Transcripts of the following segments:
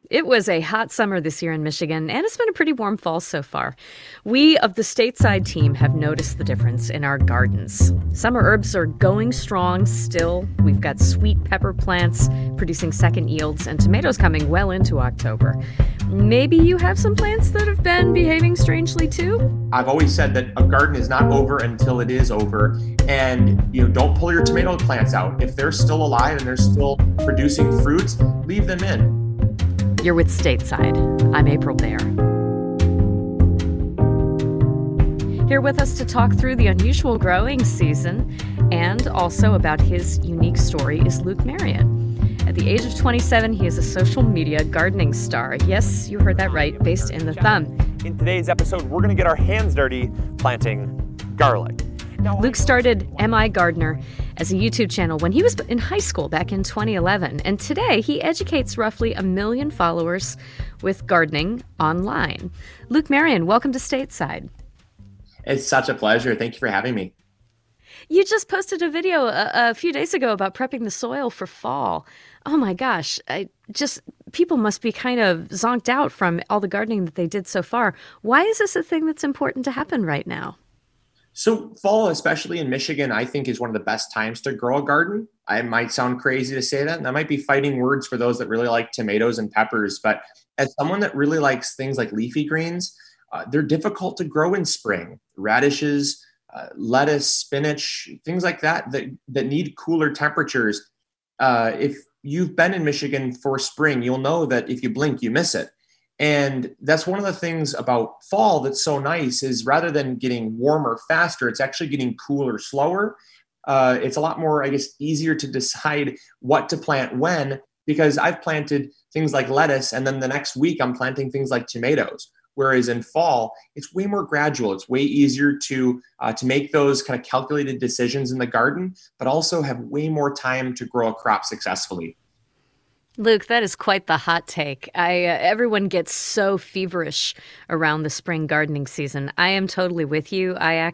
It was a hot summer this year in Michigan, and it's been a pretty warm fall so far. We of the stateside team have noticed the difference in our gardens. Summer herbs are going strong still. We've got sweet pepper plants producing second yields, and tomatoes coming well into October. Maybe you have some plants that have been behaving strangely too? I've always said that a garden is not over until it is over. And don't pull your tomato plants out. If they're still alive and they're still producing fruits, leave them in. You're with Stateside. I'm April Baer. Here with us to talk through the unusual growing season and also about his unique story is Luke Marion. At the age of 27, he is a social media gardening star. Yes, you heard that right, based in the Thumb. In today's episode, we're going to get our hands dirty planting garlic. Luke started MI Gardener as a YouTube channel when he was in high school back in 2011. And today, he educates roughly 1 million followers with gardening online. Luke Marion, welcome to Stateside. It's such a pleasure. Thank you for having me. You just posted a video a few days ago about prepping the soil for fall. Oh my gosh, people must be kind of zonked out from all the gardening that they did so far. Why is this a thing that's important to happen right now? So fall, especially in Michigan, I think is one of the best times to grow a garden. I might sound crazy to say that, and I might be fighting words for those that really like tomatoes and peppers. But as someone that really likes things like leafy greens, they're difficult to grow in spring. Radishes, lettuce, spinach, things like that need cooler temperatures. If you've been in Michigan for spring, you'll know that if you blink, you miss it. And that's one of the things about fall that's so nice is rather than getting warmer faster, it's actually getting cooler slower. It's a lot more, easier to decide what to plant when, because I've planted things like lettuce and then the next week I'm planting things like tomatoes. Whereas in fall, it's way more gradual. It's way easier to make those kind of calculated decisions in the garden, but also have way more time to grow a crop successfully. Luke, that is quite the hot take. Everyone gets so feverish around the spring gardening season. I am totally with you.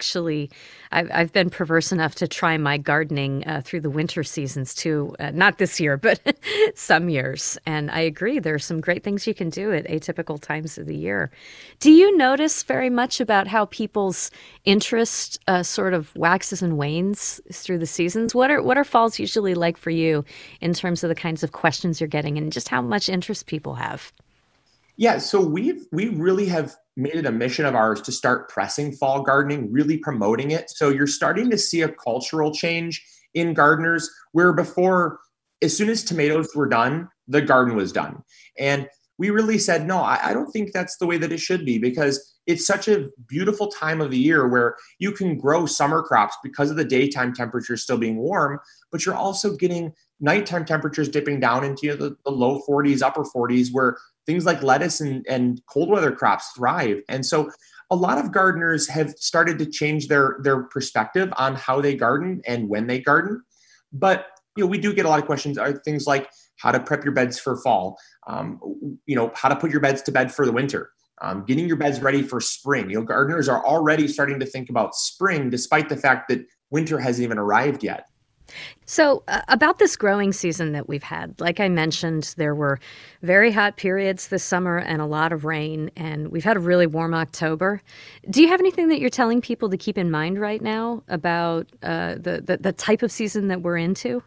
I've been perverse enough to try my gardening through the winter seasons too. Not this year, but some years. And I agree, there are some great things you can do at atypical times of the year. Do you notice very much about how people's interest sort of waxes and wanes through the seasons? What are falls usually like for you in terms of the kinds of questions you're getting and just how much interest people have? Yeah, so we really have made it a mission of ours to start pressing fall gardening, really promoting it. So you're starting to see a cultural change in gardeners where before, as soon as tomatoes were done, the garden was done. And we really said, no, I don't think that's the way that it should be, because it's such a beautiful time of the year where you can grow summer crops because of the daytime temperatures still being warm, but you're also getting nighttime temperatures dipping down into the low 40s, upper 40s, where things like lettuce and cold weather crops thrive. And so a lot of gardeners have started to change their perspective on how they garden and when they garden. But we do get a lot of questions, are things like how to prep your beds for fall, how to put your beds to bed for the winter, getting your beds ready for spring. Gardeners are already starting to think about spring, despite the fact that winter hasn't even arrived yet. So about this growing season that we've had, like I mentioned, there were very hot periods this summer and a lot of rain, and we've had a really warm October. Do you have anything that you're telling people to keep in mind right now about the type of season that we're into?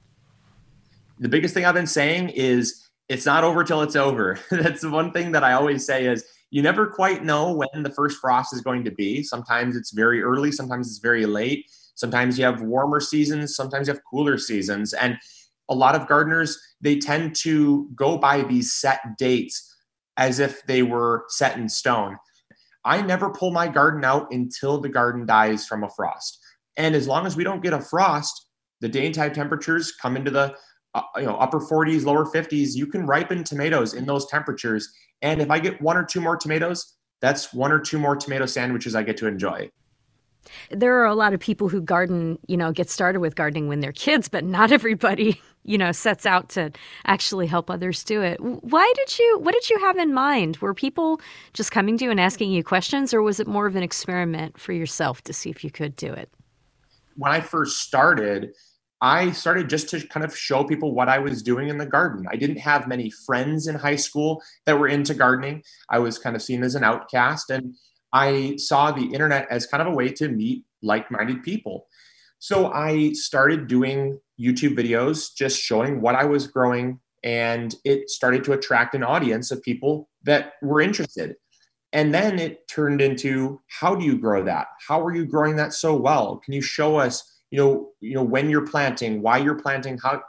The biggest thing I've been saying is it's not over till it's over. That's the one thing that I always say is you never quite know when the first frost is going to be. Sometimes it's very early, sometimes it's very late. Sometimes you have warmer seasons, sometimes you have cooler seasons. And a lot of gardeners, they tend to go by these set dates as if they were set in stone. I never pull my garden out until the garden dies from a frost. And as long as we don't get a frost, the daytime temperatures come into the upper 40s, lower 50s. You can ripen tomatoes in those temperatures. And if I get one or two more tomatoes, that's one or two more tomato sandwiches I get to enjoy. There are a lot of people who garden, get started with gardening when they're kids, but not everybody, sets out to actually help others do it. What did you have in mind? Were people just coming to you and asking you questions, or was it more of an experiment for yourself to see if you could do it? When I first started, I started just to kind of show people what I was doing in the garden. I didn't have many friends in high school that were into gardening. I was kind of seen as an outcast, and I saw the internet as kind of a way to meet like-minded people. So I started doing YouTube videos, just showing what I was growing, and it started to attract an audience of people that were interested. And then it turned into, how do you grow that? How are you growing that so well? Can you show us, when you're planting, why you're planting, how,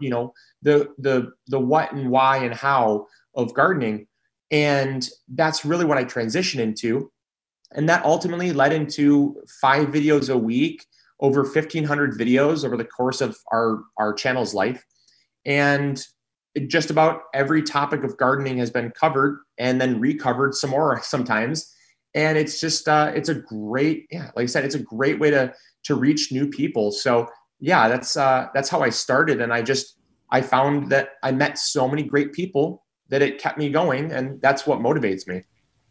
the what and why and how of gardening. And that's really what I transitioned into. And that ultimately led into 5 videos a week, over 1,500 videos over the course of our channel's life. And just about every topic of gardening has been covered and then recovered some more sometimes. And it's just, it's a great, like I said, it's a great way to reach new people. So yeah, that's how I started. And I found that I met so many great people that it kept me going. And that's what motivates me.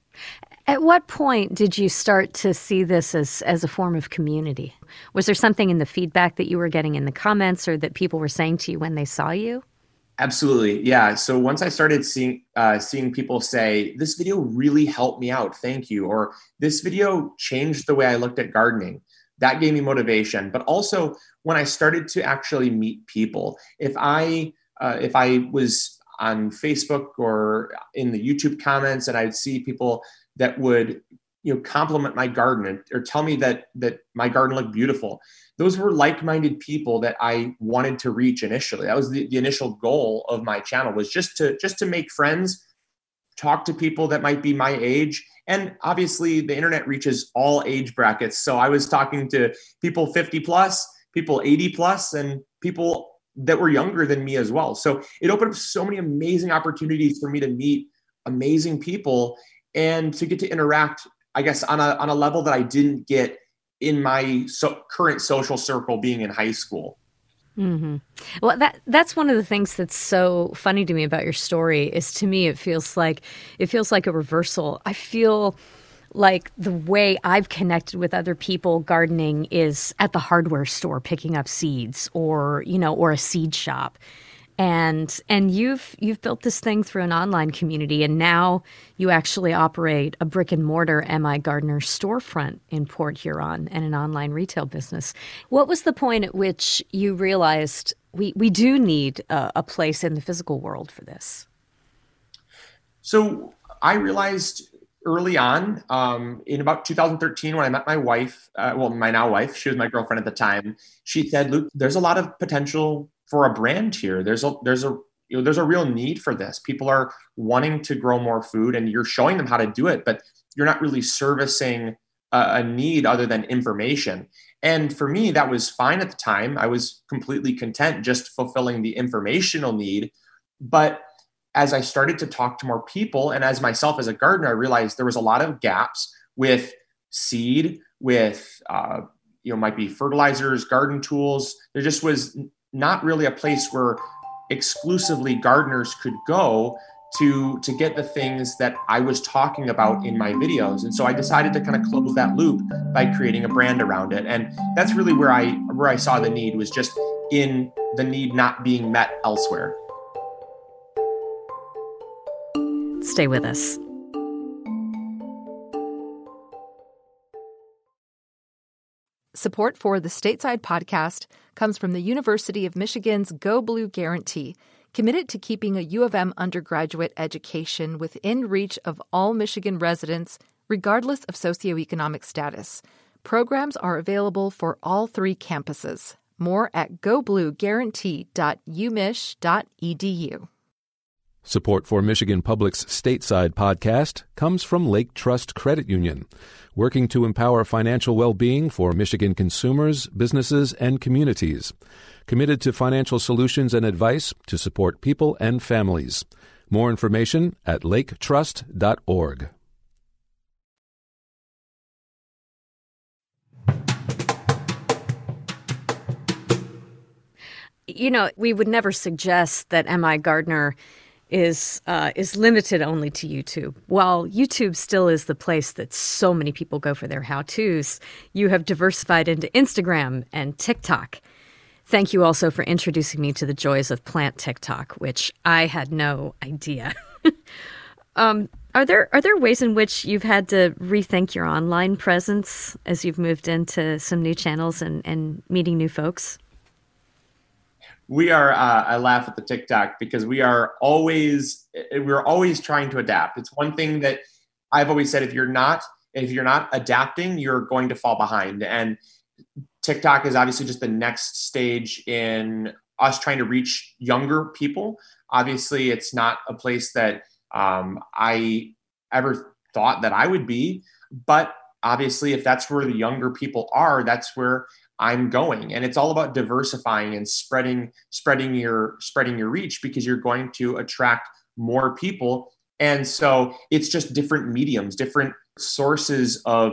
At what point did you start to see this as a form of community? Was there something in the feedback that you were getting in the comments or that people were saying to you when they saw you? Absolutely. Yeah. So once I started seeing people say, this video really helped me out, thank you, or this video changed the way I looked at gardening, that gave me motivation. But also when I started to actually meet people, if I was on Facebook or in the YouTube comments and I'd see people that would compliment my garden or tell me that my garden looked beautiful. Those were like-minded people that I wanted to reach initially. That was the initial goal of my channel, was just to make friends, talk to people that might be my age. And obviously the internet reaches all age brackets. So I was talking to people 50 plus, people 80 plus, and people that were younger than me as well. So it opened up so many amazing opportunities for me to meet amazing people and to get to interact, I guess, on a level that I didn't get in my current social circle being in high school. Mm-hmm. Well, that's one of the things that's so funny to me about your story is, to me, it feels like a reversal. I feel like the way I've connected with other people gardening is at the hardware store picking up seeds, or a seed shop. And you've built this thing through an online community, and now you actually operate a brick and mortar M.I. Gardener storefront in Port Huron and an online retail business. What was the point at which you realized we do need a place in the physical world for this? So I realized early on, in about 2013, when I met my wife, my now wife, she was my girlfriend at the time. She said, "Luke, there's a lot of potential for a brand here. There's a real need for this. People are wanting to grow more food, and you're showing them how to do it, but you're not really servicing a need other than information." And for me, that was fine at the time. I was completely content just fulfilling the informational need. But as I started to talk to more people, and as myself as a gardener, I realized there was a lot of gaps with seed, with might be fertilizers, garden tools. There just was not really a place where exclusively gardeners could go to get the things that I was talking about in my videos. And so I decided to kind of close that loop by creating a brand around it. And that's really where I saw the need, was just in the need not being met elsewhere. Stay with us. Support for the Stateside podcast comes from the University of Michigan's Go Blue Guarantee, committed to keeping a U of M undergraduate education within reach of all Michigan residents, regardless of socioeconomic status. Programs are available for all 3 campuses. More at goblueguarantee.umich.edu. Support for Michigan Public's Stateside podcast comes from Lake Trust Credit Union, working to empower financial well-being for Michigan consumers, businesses, and communities. Committed to financial solutions and advice to support people and families. More information at laketrust.org. We would never suggest that M.I. Gardener is limited only to YouTube. While YouTube still is the place that so many people go for their how-tos, you have diversified into Instagram and TikTok. Thank you also for introducing me to the joys of plant TikTok, which I had no idea. Are there ways in which you've had to rethink your online presence as you've moved into some new channels and meeting new folks? We are, I laugh at the TikTok because we're always trying to adapt. It's one thing that I've always said, if you're not adapting, you're going to fall behind. And TikTok is obviously just the next stage in us trying to reach younger people. Obviously, it's not a place that I ever thought that I would be, but obviously, if that's where the younger people are, that's where I'm going. And it's all about diversifying and spreading your reach, because you're going to attract more people. And so it's just different mediums, different sources of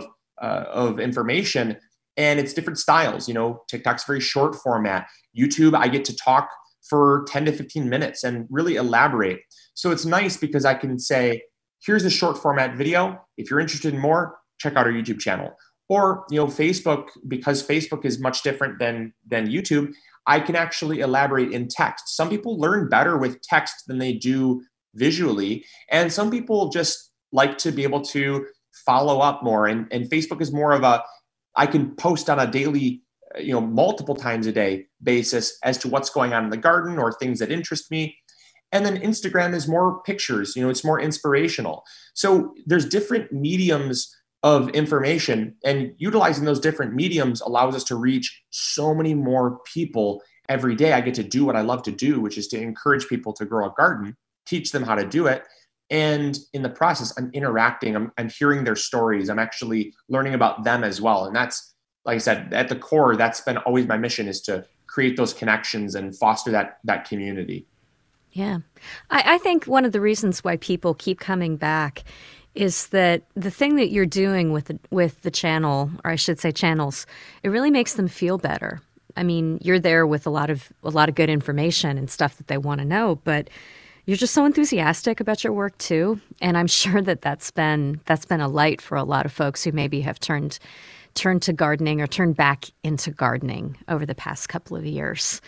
information, and it's different styles. TikTok's very short format. YouTube, I get to talk for 10 to 15 minutes and really elaborate. So it's nice because I can say, here's a short format video. If you're interested in more, check out our YouTube channel. Or, Facebook, because Facebook is much different than YouTube, I can actually elaborate in text. Some people learn better with text than they do visually. And some people just like to be able to follow up more. And Facebook is more of I can post on a daily, multiple times a day basis as to what's going on in the garden or things that interest me. And then Instagram is more pictures, it's more inspirational. So there's different mediums of information, and utilizing those different mediums allows us to reach so many more people every day. I get to do what I love to do, which is to encourage people to grow a garden, teach them how to do it. And in the process, I'm interacting, I'm hearing their stories. I'm actually learning about them as well. And that's, like I said, at the core, that's been always my mission, is to create those connections and foster that community. Yeah. I think one of the reasons why people keep coming back is that the thing that you're doing with the channel, or I should say channels, it really makes them feel better. I mean, you're there with a lot of good information and stuff that they want to know, but you're just so enthusiastic about your work too. And I'm sure that's been a light for a lot of folks who maybe have turned to gardening or turned back into gardening over the past couple of years.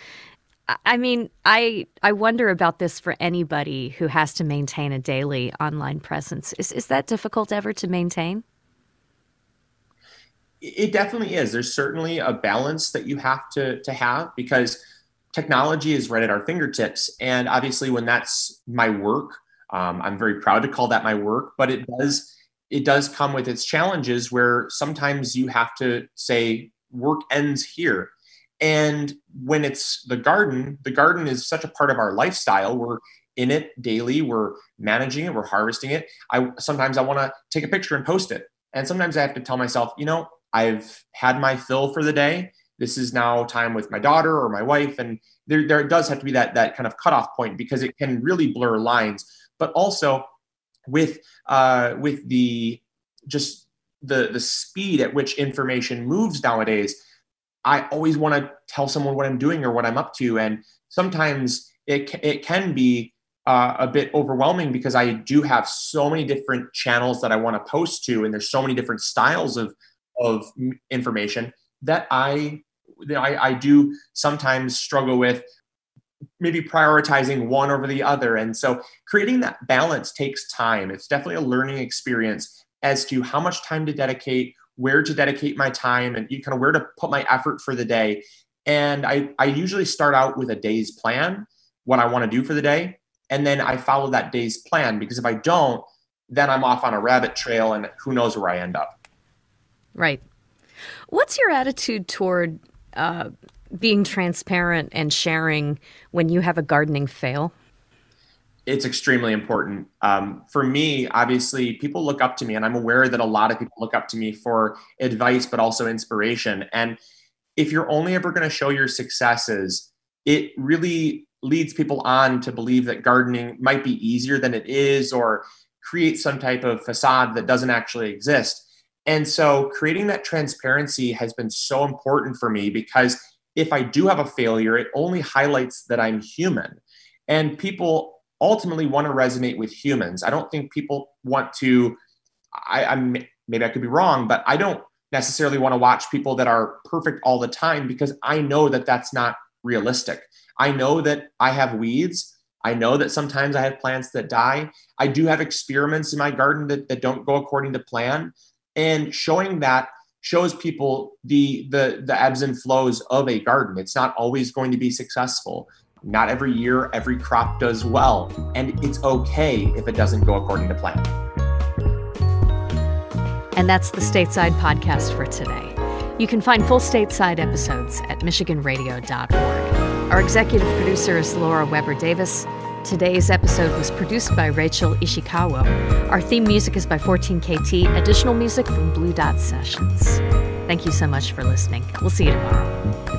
I mean, I wonder about this for anybody who has to maintain a daily online presence. Is that difficult ever to maintain? It definitely is. There's certainly a balance that you have to have, because technology is right at our fingertips. And obviously, when that's my work, I'm very proud to call that my work, but it does come with its challenges, where sometimes you have to say work ends here. And when it's the garden is such a part of our lifestyle. We're in it daily. We're managing it. We're harvesting it. Sometimes I want to take a picture and post it. And sometimes I have to tell myself, I've had my fill for the day. This is now time with my daughter or my wife. And there does have to be that kind of cutoff point, because it can really blur lines. But also with the speed at which information moves nowadays, I always want to tell someone what I'm doing or what I'm up to. And sometimes it can be a bit overwhelming, because I do have so many different channels that I want to post to, and there's so many different styles of information that I do sometimes struggle with maybe prioritizing one over the other. And so creating that balance takes time. It's definitely a learning experience as to how much time to dedicate, where to dedicate my time, and kind of where to put my effort for the day. And I usually start out with a day's plan, what I want to do for the day. And then I follow that day's plan, because if I don't, then I'm off on a rabbit trail and who knows where I end up. Right. What's your attitude toward being transparent and sharing when you have a gardening fail? It's extremely important. For me, obviously, people look up to me, and I'm aware that a lot of people look up to me for advice, but also inspiration. And if you're only ever going to show your successes, it really leads people on to believe that gardening might be easier than it is, or create some type of facade that doesn't actually exist. And so creating that transparency has been so important for me, because if I do have a failure, it only highlights that I'm human. And people ultimately want to resonate with humans. I don't think people want to, maybe I could be wrong, but I don't necessarily want to watch people that are perfect all the time, because I know that that's not realistic. I know that I have weeds. I know that sometimes I have plants that die. I do have experiments in my garden that don't go according to plan. And showing that shows people the ebbs and flows of a garden. It's not always going to be successful. Not every year, every crop does well. And it's okay if it doesn't go according to plan. And that's the Stateside Podcast for today. You can find full Stateside episodes at michiganradio.org. Our executive producer is Laura Weber Davis. Today's episode was produced by Rachel Ishikawa. Our theme music is by 14KT. Additional music from Blue Dot Sessions. Thank you so much for listening. We'll see you tomorrow.